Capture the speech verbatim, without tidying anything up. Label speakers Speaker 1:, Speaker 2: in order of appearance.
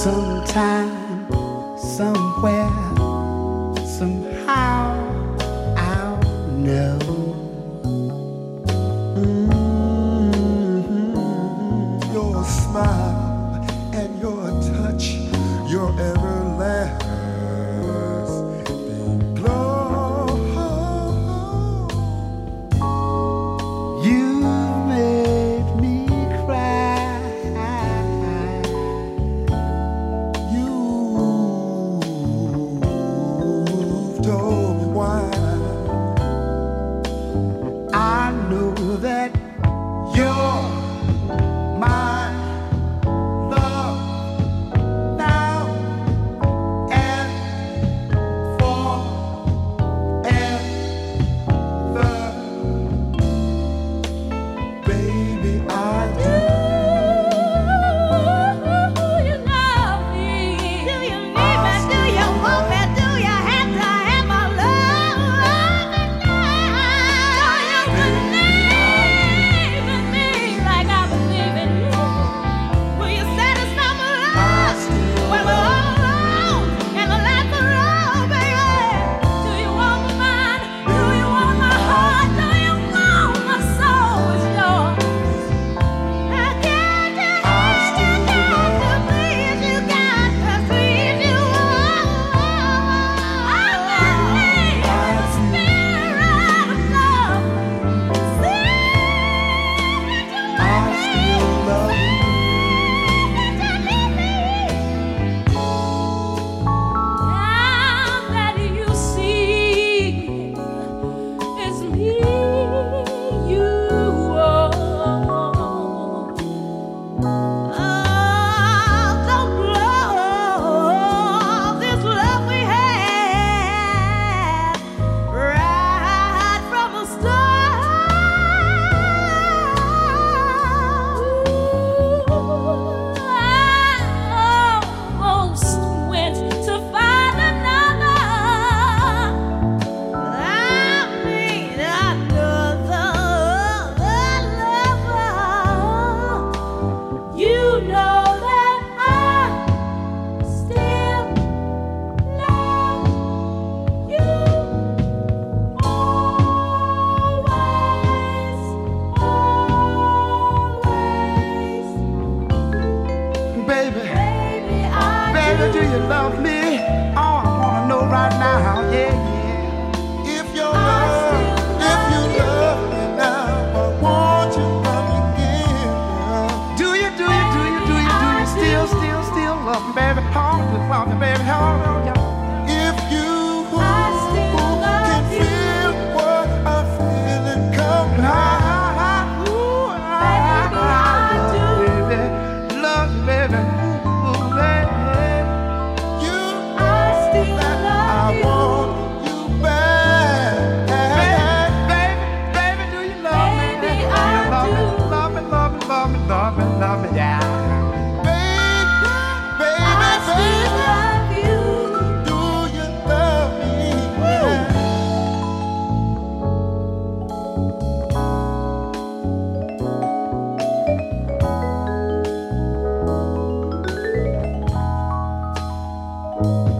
Speaker 1: Sometime, somewhere, somehow I'll know.
Speaker 2: Mm-hmm. Your smile and your touch, your everlasting glow.
Speaker 1: You made me cry.
Speaker 2: You've told me why.
Speaker 1: I know that you're my love now and forever. Baby, I do.
Speaker 3: You love me. Do you need me? Do you want me? Do you have to have my love tonight? Do you believe in me like I believe in you? Will you satisfy my love when we're all alone and the lights are low, baby? Do you want my mind? Do you want my heart? Do you want my soul? It's yours. I got to have you, got to please you, got to please you. I believe in the spirit of love. See
Speaker 2: I still love you.
Speaker 3: that you need me. Now that you see it's me you want. Oh, don't blow this love we had right from the start. I almost went to find another. I mean another lover. You know that I still love you always, always.
Speaker 1: Baby,
Speaker 3: Baby, I
Speaker 1: baby, do you love me? Oh, I wanna know right now, yeah, yeah.
Speaker 2: If you love, if you love me now, I want you back again.
Speaker 1: Do you, do you, do you, do you, do you still, still, still love me, baby? Hold me, love me, baby, hold on, yeah.
Speaker 2: If you
Speaker 3: I still
Speaker 2: can
Speaker 3: love you.
Speaker 2: feel what I'm feeling, come
Speaker 1: Ah,
Speaker 2: now.
Speaker 1: ah, ah, ooh, ah,
Speaker 3: Baby,
Speaker 1: ah,
Speaker 3: I do.
Speaker 1: baby, love you, baby, ooh, baby.
Speaker 2: You
Speaker 3: I still
Speaker 2: I
Speaker 3: love you.
Speaker 2: want you back.
Speaker 1: Baby, baby, do you love me?
Speaker 3: Baby,
Speaker 1: Do you
Speaker 3: I
Speaker 1: love me,
Speaker 3: do.
Speaker 1: love me, love me, love me, love me, love me, yeah.
Speaker 2: Baby,
Speaker 3: I still
Speaker 2: baby,
Speaker 3: love you.
Speaker 2: do you love me?
Speaker 3: I